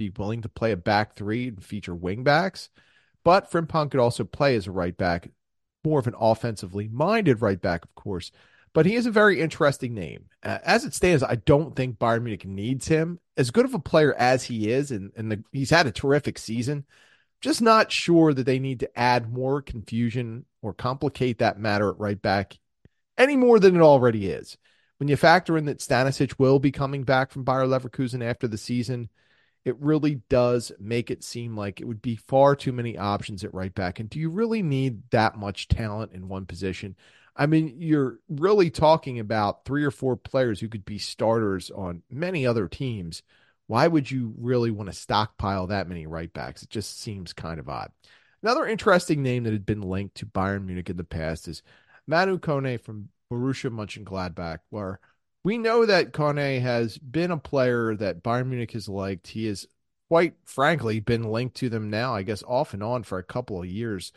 be willing to play a back three and feature wing backs. But Frimpong could also play as a right back, more of an offensively minded right back, of course. But he is a very interesting name. Uh, as it stands, I don't think Bayern Munich needs him. As good of a player as he is, and, and the, he's had a terrific season, just not sure that they need to add more confusion or complicate that matter at right back any more than it already is. When you factor in that Stanisic will be coming back from Bayer Leverkusen after the season, it really does make it seem like it would be far too many options at right back. And do you really need that much talent in one position? I mean, you're really talking about three or four players who could be starters on many other teams. Why would you really want to stockpile that many right backs? It just seems kind of odd. Another interesting name that had been linked to Bayern Munich in the past is Manu Kone from Borussia Mönchengladbach, where we know that Kone has been a player that Bayern Munich has liked. He has, quite frankly, been linked to them now, I guess, off and on for a couple of years.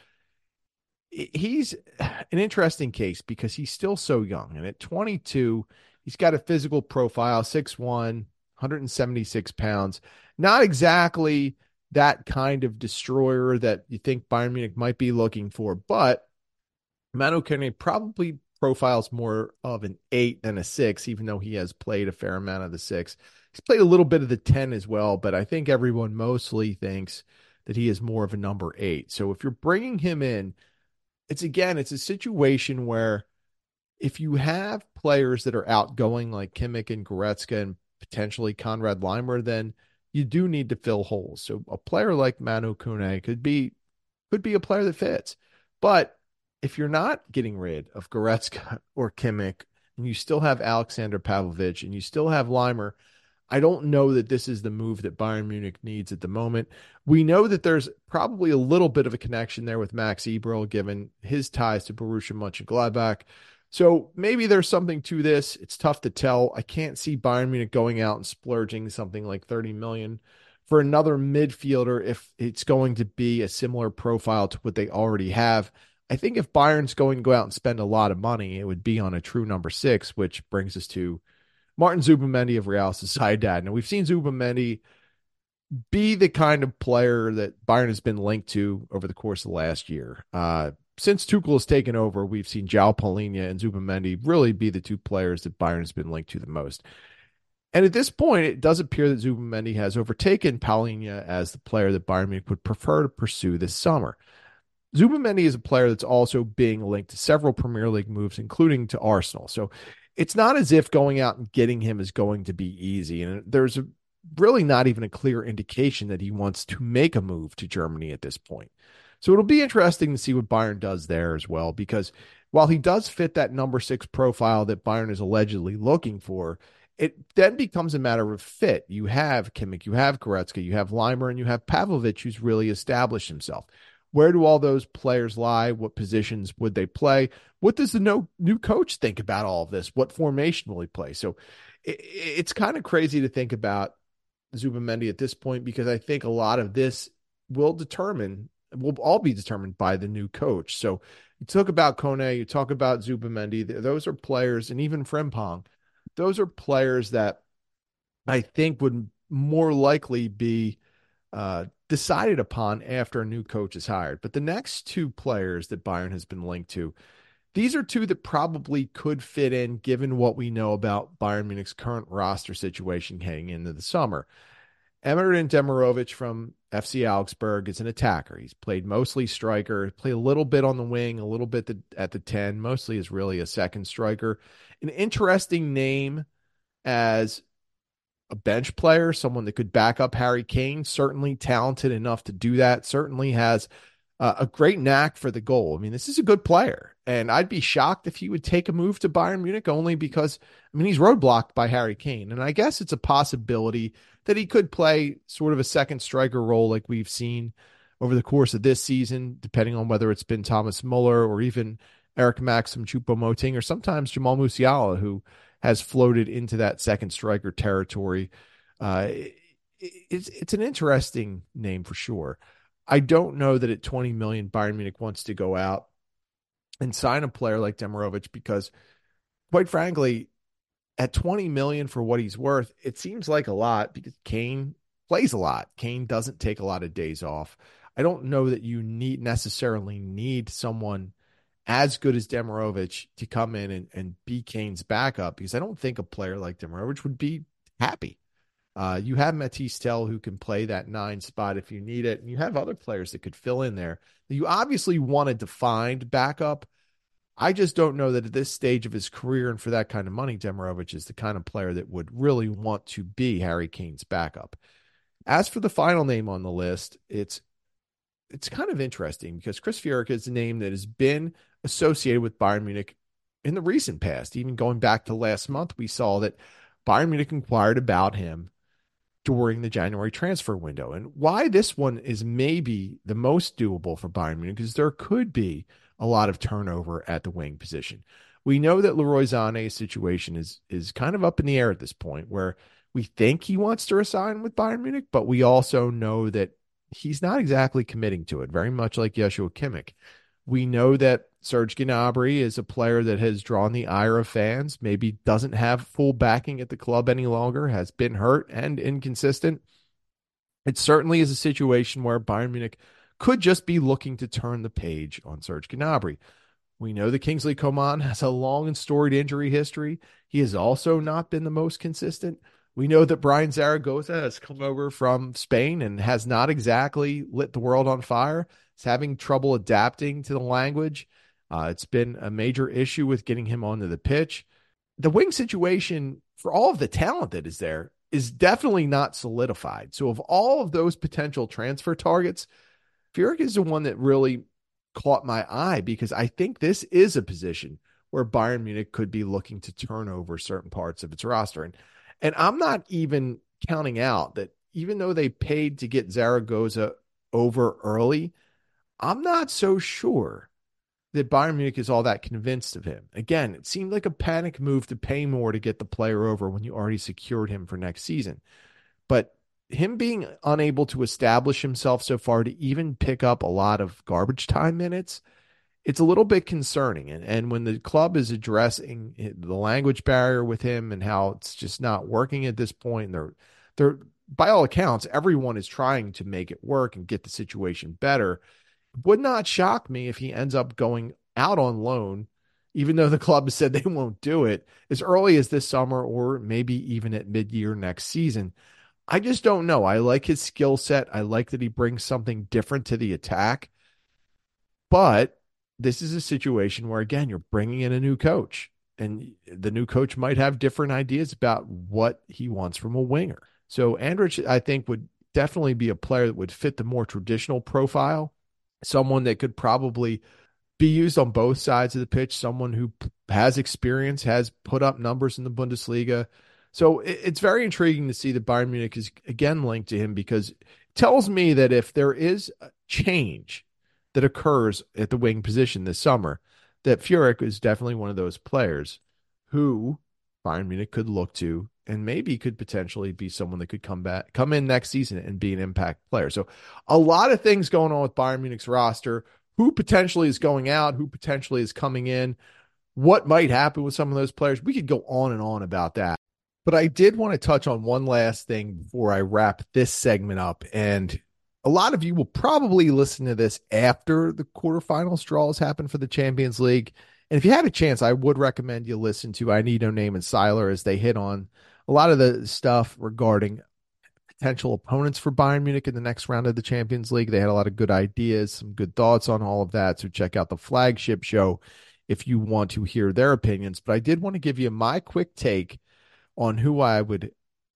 He's an interesting case because he's still so young. And at twenty-two, he's got a physical profile, six one, one hundred seventy-six pounds. Not exactly that kind of destroyer that you think Bayern Munich might be looking for, but Manu Kone probably profiles more of an eight than a six, even though he has played a fair amount of the six. He's played a little bit of the ten as well, but I think everyone mostly thinks that he is more of a number eight. So if you're bringing him in, it's again, it's a situation where if you have players that are outgoing like Kimmich and Goretzka and potentially Konrad Laimer, then you do need to fill holes. So a player like Manu Kone could be could be a player that fits. But if you're not getting rid of Goretzka or Kimmich, and you still have Alexander Pavlovich and you still have Laimer, I don't know that this is the move that Bayern Munich needs at the moment. We know that there's probably a little bit of a connection there with Max Eberl, given his ties to Borussia Mönchengladbach. So maybe there's something to this. It's tough to tell. I can't see Bayern Munich going out and splurging something like thirty million dollars for another midfielder if it's going to be a similar profile to what they already have. I think if Bayern's going to go out and spend a lot of money, it would be on a true number six, which brings us to Martin Zubimendi of Real Sociedad. Now, we've seen Zubimendi be the kind of player that Bayern has been linked to over the course of the last year. Uh, since Tuchel has taken over, we've seen João Palhinha and Zubimendi really be the two players that Bayern has been linked to the most. And at this point, it does appear that Zubimendi has overtaken Palhinha as the player that Bayern Munich would prefer to pursue this summer. Zubimendi is a player that's also being linked to several Premier League moves, including to Arsenal. So it's not as if going out and getting him is going to be easy. And there's a, really not even a clear indication that he wants to make a move to Germany at this point. So it'll be interesting to see what Bayern does there as well, because while he does fit that number six profile that Bayern is allegedly looking for, it then becomes a matter of fit. You have Kimmich, you have Goretzka, you have Laimer, and you have Pavlovich, who's really established himself. Where do all those players lie? What positions would they play? What does the no, new coach think about all of this? What formation will he play? So it, it's kind of crazy to think about Zubimendi at this point, because I think a lot of this will determine, will all be determined by the new coach. So you talk about Kone, you talk about Zubimendi. Those are players, and even Frimpong, those are players that I think would more likely be uh, decided upon after a new coach is hired. But the next two players that Bayern has been linked to, these are two that probably could fit in given what we know about Bayern Munich's current roster situation heading into the summer. Emerson Demirovic from F C Augsburg is an attacker. He's played mostly striker, played a little bit on the wing, a little bit at the ten, mostly is really a second striker. An interesting name as a bench player, someone that could back up Harry Kane, certainly talented enough to do that, certainly has uh, a great knack for the goal. I mean, this is a good player, and I'd be shocked if he would take a move to Bayern Munich only because, I mean, he's roadblocked by Harry Kane, and I guess it's a possibility that he could play sort of a second striker role like we've seen over the course of this season, depending on whether it's been Thomas Muller or even Eric Maxim Choupo-Moting, or sometimes Jamal Musiala, who has floated into that second striker territory. Uh, it, it's it's an interesting name for sure. I don't know that at twenty million dollars Bayern Munich wants to go out and sign a player like Demirovic, because quite frankly, at twenty million dollars for what he's worth, it seems like a lot, because Kane plays a lot. Kane doesn't take a lot of days off. I don't know that you need necessarily need someone as good as Demirovic to come in and, and be Kane's backup, because I don't think a player like Demirovic would be happy. Uh, you have Matisse Tell, who can play that nine spot if you need it, and you have other players that could fill in there. You obviously want a defined backup. I just don't know that at this stage of his career and for that kind of money, Demirovic is the kind of player that would really want to be Harry Kane's backup. As for the final name on the list, it's it's kind of interesting because Chris Führich is a name that has been associated with Bayern Munich in the recent past. Even going back to last month, we saw that Bayern Munich inquired about him during the January transfer window. And why this one is maybe the most doable for Bayern Munich is there could be a lot of turnover at the wing position. We know that Leroy Sané's situation is is kind of up in the air at this point, where we think he wants to resign with Bayern Munich, but we also know that he's not exactly committing to it, very much like Joshua Kimmich. We know that Serge Gnabry is a player that has drawn the ire of fans, maybe doesn't have full backing at the club any longer, has been hurt and inconsistent. It certainly is a situation where Bayern Munich could just be looking to turn the page on Serge Gnabry. We know that Kingsley Coman has a long and storied injury history. He has also not been the most consistent. We know that Brian Zaragoza has come over from Spain and has not exactly lit the world on fire. He's having trouble adapting to the language. Uh, it's been a major issue with getting him onto the pitch. The wing situation, for all of the talent that is there, is definitely not solidified. So of all of those potential transfer targets, Führich is the one that really caught my eye, because I think this is a position where Bayern Munich could be looking to turn over certain parts of its roster. And, and I'm not even counting out that even though they paid to get Zaragoza over early, I'm not so sure that Bayern Munich is all that convinced of him. Again, it seemed like a panic move to pay more to get the player over when you already secured him for next season. But him being unable to establish himself so far to even pick up a lot of garbage time minutes, it's a little bit concerning. And, and when the club is addressing the language barrier with him and how it's just not working at this point, and they're, they're, by all accounts, everyone is trying to make it work and get the situation better. It would not shock me if he ends up going out on loan, even though the club has said they won't do it, as early as this summer or maybe even at mid-year next season. I just don't know. I like his skill set. I like that he brings something different to the attack. But this is a situation where, again, you're bringing in a new coach, and the new coach might have different ideas about what he wants from a winger. So Andrich, I think, would definitely be a player that would fit the more traditional profile, someone that could probably be used on both sides of the pitch, someone who has experience, has put up numbers in the Bundesliga. So it's very intriguing to see that Bayern Munich is again linked to him, because it tells me that if there is a change that occurs at the wing position this summer, that Führich is definitely one of those players who Bayern Munich could look to and maybe could potentially be someone that could come back, come in next season and be an impact player. So a lot of things going on with Bayern Munich's roster, who potentially is going out, who potentially is coming in, what might happen with some of those players. We could go on and on about that. But I did want to touch on one last thing before I wrap this segment up. And a lot of you will probably listen to this after the quarterfinals draws happen for the Champions League. And if you had a chance, I would recommend you listen to I Need No Name and Seiler, as they hit on a lot of the stuff regarding potential opponents for Bayern Munich in the next round of the Champions League. They had a lot of good ideas, some good thoughts on all of that. So check out the flagship show if you want to hear their opinions. But I did want to give you my quick take on who I would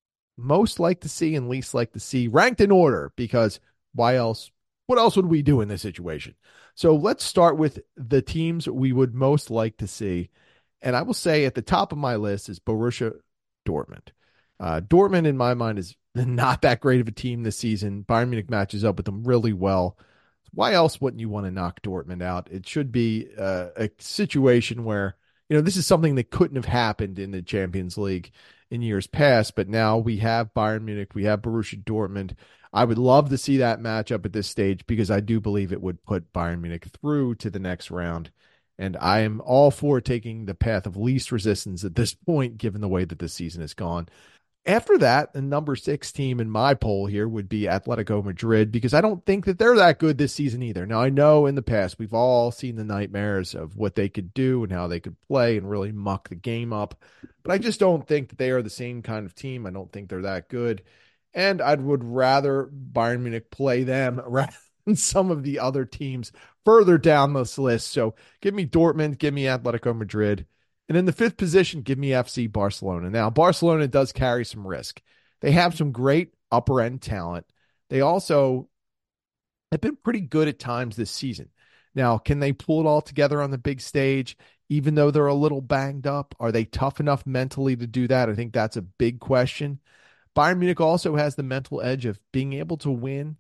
most like to see and least like to see, ranked in order, because why else? What else would we do in this situation? So let's start with the teams we would most like to see. And I will say at the top of my list is Borussia Dortmund. Uh, Dortmund, in my mind, is not that great of a team this season. Bayern Munich matches up with them really well. Why else wouldn't you want to knock Dortmund out? It should be uh, a situation where, you know, this is something that couldn't have happened in the Champions League in years past, but now we have Bayern Munich, we have Borussia Dortmund. I would love to see that matchup at this stage, because I do believe it would put Bayern Munich through to the next round. And I am all for taking the path of least resistance at this point, given the way that this season has gone. After that, the number six team in my poll here would be Atletico Madrid, because I don't think that they're that good this season either. Now, I know in the past we've all seen the nightmares of what they could do and how they could play and really muck the game up, but I just don't think that they are the same kind of team. I don't think they're that good, and I would rather Bayern Munich play them rather than some of the other teams further down this list. So give me Dortmund, give me Atletico Madrid. And in the fifth position, give me F C Barcelona. Now, Barcelona does carry some risk. They have some great upper end talent. They also have been pretty good at times this season. Now, can they pull it all together on the big stage, even though they're a little banged up? Are they tough enough mentally to do that? I think that's a big question. Bayern Munich also has the mental edge of being able to win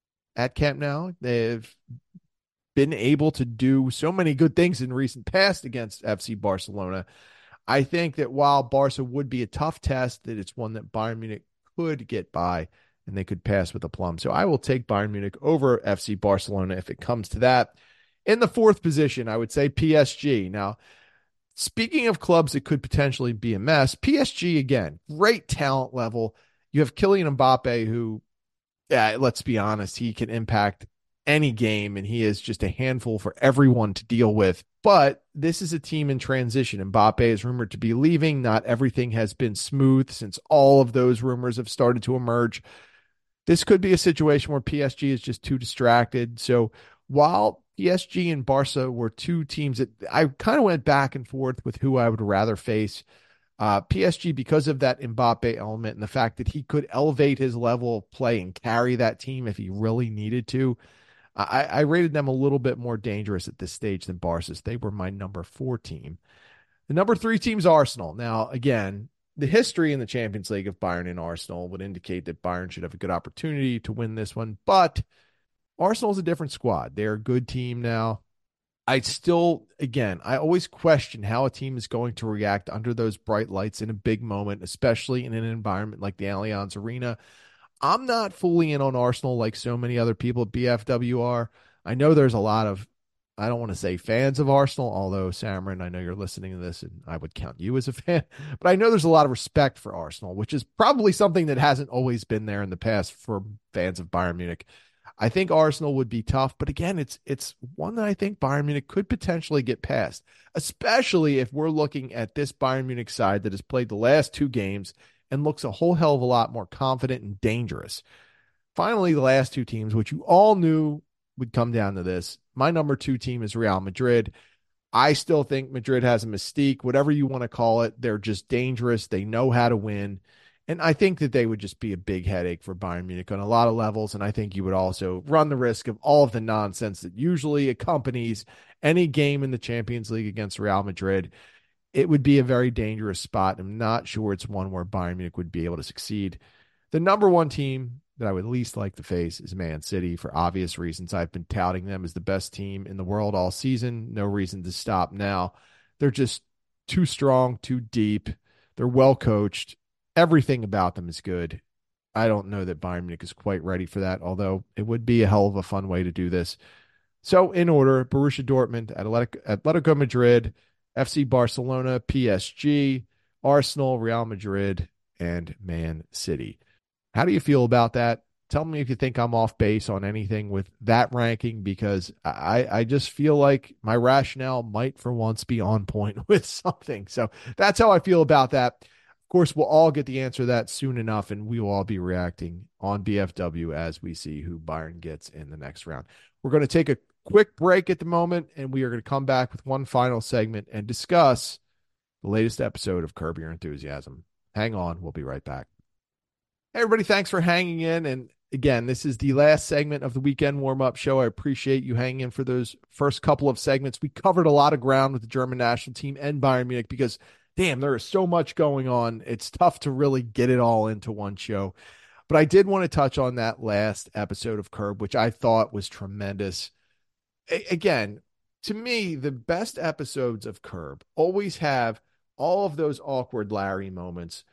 at Camp Nou. They've been able to do so many good things in recent past against F C Barcelona. I think that while Barca would be a tough test, that it's one that Bayern Munich could get by and they could pass with a plum. So I will take Bayern Munich over F C Barcelona if it comes to that. In the fourth position, I would say P S G. Now, speaking of clubs that could potentially be a mess, P S G, again, great talent level. You have Kylian Mbappe, who, yeah, let's be honest, he can impact any game, and he is just a handful for everyone to deal with. But this is a team in transition. Mbappe is rumored to be leaving. Not everything has been smooth since all of those rumors have started to emerge. This could be a situation where P S G is just too distracted. So while P S G and Barca were two teams that I kind of went back and forth with who I would rather face, uh, P S G, because of that Mbappe element and the fact that he could elevate his level of play and carry that team if he really needed to, I, I rated them a little bit more dangerous at this stage than Barca. They were my number four team. The number three team is Arsenal. Now, again, the history in the Champions League of Bayern and Arsenal would indicate that Bayern should have a good opportunity to win this one, but Arsenal's a different squad. They're a good team now. I still, again, I always question how a team is going to react under those bright lights in a big moment, especially in an environment like the Allianz Arena. I'm not fully in on Arsenal like so many other people at B F W are. I know there's a lot of, I don't want to say fans of Arsenal, although Samarin, I know you're listening to this and I would count you as a fan, but I know there's a lot of respect for Arsenal, which is probably something that hasn't always been there in the past for fans of Bayern Munich. I think Arsenal would be tough, but again, it's it's one that I think Bayern Munich could potentially get past, especially if we're looking at this Bayern Munich side that has played the last two games and looks a whole hell of a lot more confident and dangerous. Finally, the last two teams, which you all knew would come down to this. My number two team is Real Madrid. I still think Madrid has a mystique, whatever you want to call it. They're just dangerous. They know how to win. And I think that they would just be a big headache for Bayern Munich on a lot of levels. And I think you would also run the risk of all of the nonsense that usually accompanies any game in the Champions League against Real Madrid. It would be a very dangerous spot. I'm not sure it's one where Bayern Munich would be able to succeed. The number one team that I would least like to face is Man City for obvious reasons. I've been touting them as the best team in the world all season. No reason to stop now. They're just too strong, too deep. They're well coached. Everything about them is good. I don't know that Bayern Munich is quite ready for that, although it would be a hell of a fun way to do this. So in order, Borussia Dortmund, Atletico, Atletico Madrid, F C Barcelona, P S G, Arsenal, Real Madrid, and Man City. How do you feel about that? Tell me if you think I'm off base on anything with that ranking, because I, I just feel like my rationale might for once be on point with something. So that's how I feel about that. Of course, we'll all get the answer to that soon enough, and we will all be reacting on B F W as we see who Bayern gets in the next round. We're going to take a quick break at the moment, and we are going to come back with one final segment and discuss the latest episode of Curb Your Enthusiasm. Hang on, we'll be right back. Hey, everybody, thanks for hanging in. And again, this is the last segment of the weekend warm-up show. I appreciate you hanging in for those first couple of segments. We covered a lot of ground with the German national team and Bayern Munich because, damn, there is so much going on. It's tough to really get it all into one show. But I did want to touch on that last episode of Curb, which I thought was tremendous. A- again, to me, the best episodes of Curb always have all of those awkward Larry moments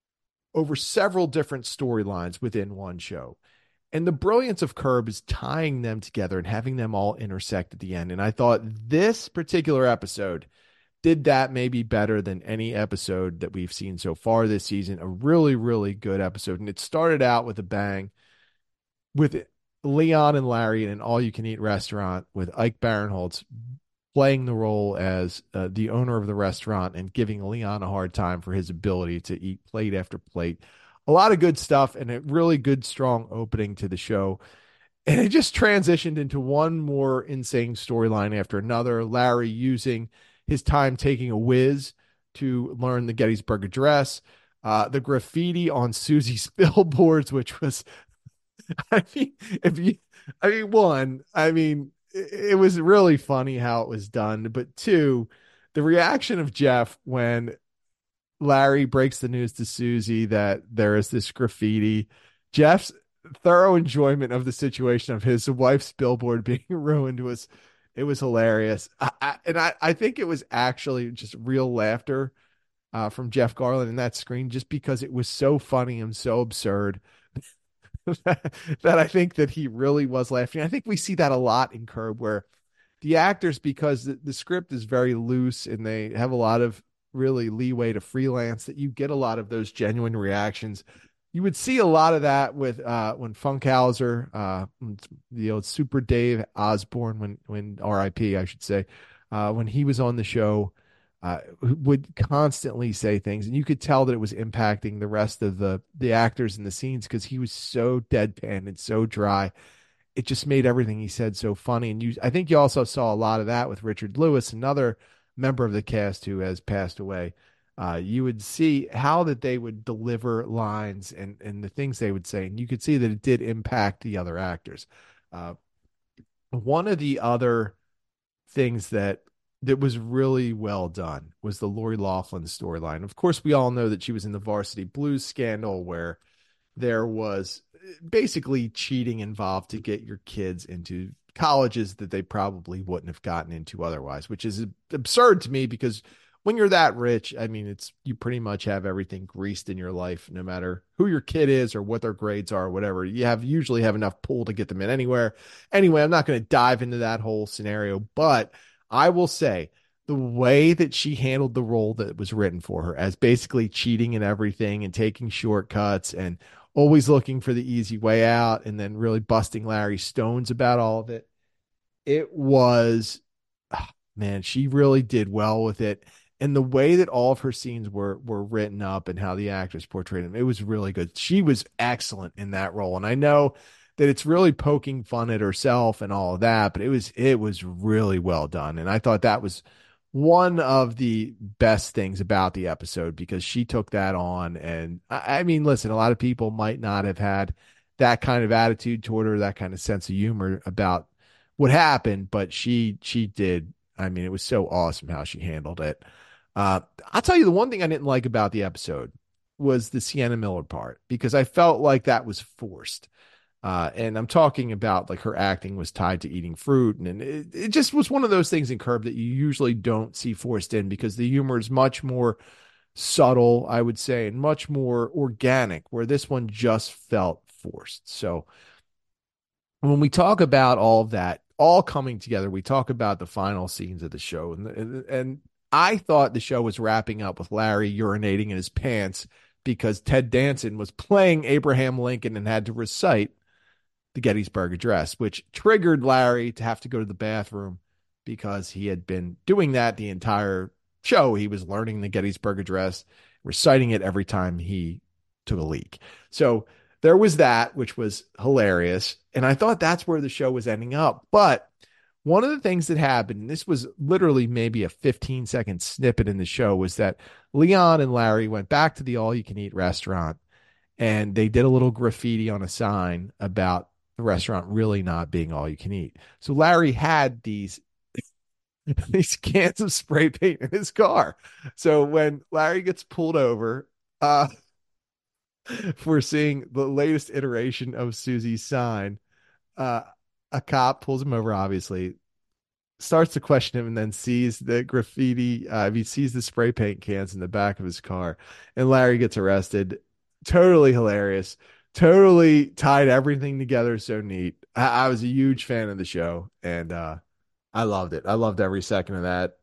over several different storylines within one show. And the brilliance of Curb is tying them together and having them all intersect at the end. And I thought this particular episode did that maybe better than any episode that we've seen so far this season. A really, really good episode. And it started out with a bang with Leon and Larry in an all-you-can-eat restaurant with Ike Barinholtz playing the role as uh, the owner of the restaurant and giving Leon a hard time for his ability to eat plate after plate. A lot of good stuff and a really good, strong opening to the show. And it just transitioned into one more insane storyline after another. Larry using his time taking a whiz to learn the Gettysburg Address, uh, the graffiti on Susie's billboards, which was, I mean, if you, I mean, one, I mean, it, it was really funny how it was done, but two, the reaction of Jeff when Larry breaks the news to Susie that there is this graffiti. Jeff's thorough enjoyment of the situation of his wife's billboard being ruined was, it was hilarious. I, I, and I, I think it was actually just real laughter uh, from Jeff Garlin in that screen, just because it was so funny and so absurd that, that I think that he really was laughing. I think we see that a lot in Curb, where the actors, because the, the script is very loose and they have a lot of really leeway to freelance, that you get a lot of those genuine reactions. You would see a lot of that with uh, when Funkhauser, uh, the old Super Dave Osborne, when when R I P I should say, uh, when he was on the show, uh, would constantly say things, and you could tell that it was impacting the rest of the the actors in the scenes because he was so deadpan and so dry. It just made everything he said so funny. And you, I think you also saw a lot of that with Richard Lewis, another member of the cast who has passed away. Uh, you would see how that they would deliver lines and, and the things they would say. And you could see that it did impact the other actors. Uh, one of the other things that, that was really well done was the Lori Loughlin storyline. Of course, we all know that she was in the Varsity Blues scandal, where there was basically cheating involved to get your kids into colleges that they probably wouldn't have gotten into otherwise, which is absurd to me, because when you're that rich, I mean, it's, you pretty much have everything greased in your life, no matter who your kid is or what their grades are, or whatever. You have usually have enough pull to get them in anywhere. Anyway, I'm not going to dive into that whole scenario, but I will say the way that she handled the role that was written for her, as basically cheating and everything and taking shortcuts and always looking for the easy way out, and then really busting Larry Stones about all of it. It was, oh, man, she really did well with it. And the way that all of her scenes were were written up and how the actors portrayed them, it was really good. She was excellent in that role. And I know that it's really poking fun at herself and all of that, but it was it was really well done. And I thought that was one of the best things about the episode, because she took that on. And I, I mean, listen, a lot of people might not have had that kind of attitude toward her, that kind of sense of humor about what happened, but she she did. I mean, it was so awesome how she handled it. Uh, I'll tell you, the one thing I didn't like about the episode was the Sienna Miller part, because I felt like that was forced. Uh, and I'm talking about like her acting was tied to eating fruit. And, and it, it just was one of those things in Curb that you usually don't see forced in, because the humor is much more subtle, I would say, and much more organic, where this one just felt forced. So when we talk about all of that, all coming together, we talk about the final scenes of the show. And, and, and I thought the show was wrapping up with Larry urinating in his pants because Ted Danson was playing Abraham Lincoln and had to recite the Gettysburg Address, which triggered Larry to have to go to the bathroom, because he had been doing that the entire show. He was learning the Gettysburg Address, reciting it every time he took a leak. So there was that, which was hilarious. And I thought that's where the show was ending up. But one of the things that happened, and this was literally maybe a fifteen second snippet in the show, was that Leon and Larry went back to the all-you-can-eat restaurant, and they did a little graffiti on a sign about the restaurant really not being all-you-can-eat. So Larry had these, these cans of spray paint in his car. So when Larry gets pulled over uh, for seeing the latest iteration of Susie's sign, uh, a cop pulls him over, obviously, starts to question him, and then sees the graffiti. Uh, he sees the spray paint cans in the back of his car, and Larry gets arrested. Totally hilarious. Totally tied everything together so neat. I, I was a huge fan of the show, and uh, I loved it. I loved every second of that.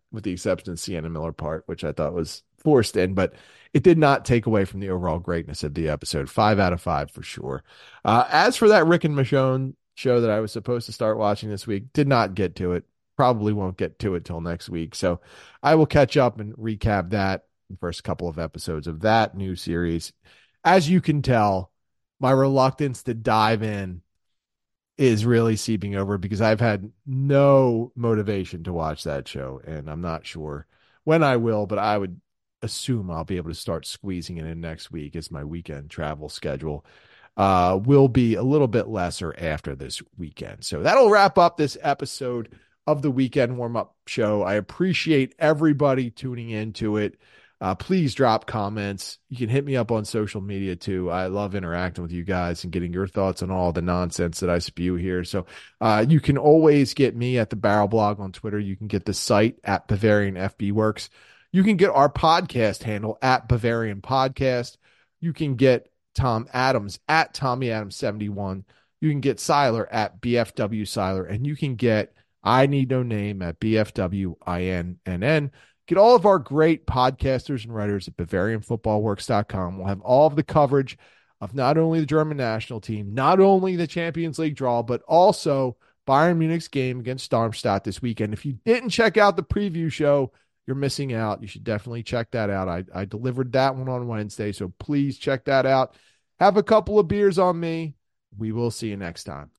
with the exception of Sienna Miller part, which I thought was forced in, but it did not take away from the overall greatness of the episode. Five out of five for sure. Uh, as for that Rick and Michonne show that I was supposed to start watching this week, did not get to it. Probably won't get to it till next week. So I will catch up and recap that, the first couple of episodes of that new series. As you can tell, my reluctance to dive in is really seeping over because I've had no motivation to watch that show, and I'm not sure when I will, but I would assume I'll be able to start squeezing it in next week as my weekend travel schedule uh, will be a little bit lesser after this weekend. So that'll wrap up this episode of the Weekend Warm-Up Show. I appreciate everybody tuning into it. Uh, please drop comments. You can hit me up on social media too. I love interacting with you guys and getting your thoughts on all the nonsense that I spew here. So uh, you can always get me at the Barrel Blog on Twitter. You can get the site at Bavarian F B Works. You can get our podcast handle at Bavarian Podcast. You can get Tom Adams at Tommy Adams seventy-one. You can get Seiler at B F W Seiler, and you can get I Need No Name at B F W I N N N. Get all of our great podcasters and writers at Bavarian Football Works dot com. We'll have all of the coverage of not only the German national team, not only the Champions League draw, but also Bayern Munich's game against Darmstadt this weekend. If you didn't check out the preview show, you're missing out. You should definitely check that out. I, I delivered that one on Wednesday, so please check that out. Have a couple of beers on me. We will see you next time.